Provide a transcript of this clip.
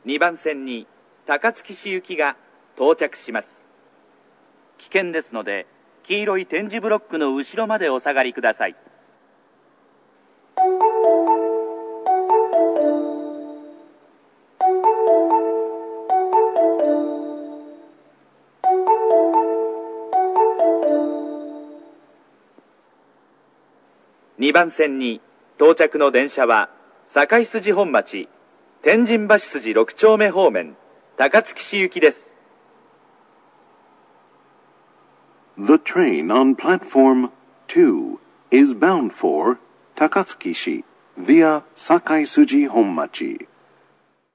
2番線に高槻市行きが到着します。危険ですので、黄色い点字ブロックの後ろまでお下がりください。2番線に到着の電車は堺筋本町天神橋筋6丁目方面高槻市行きです。 The train on platform 2 is bound for Takatsuki-shi via Sakai-suji Honmachi.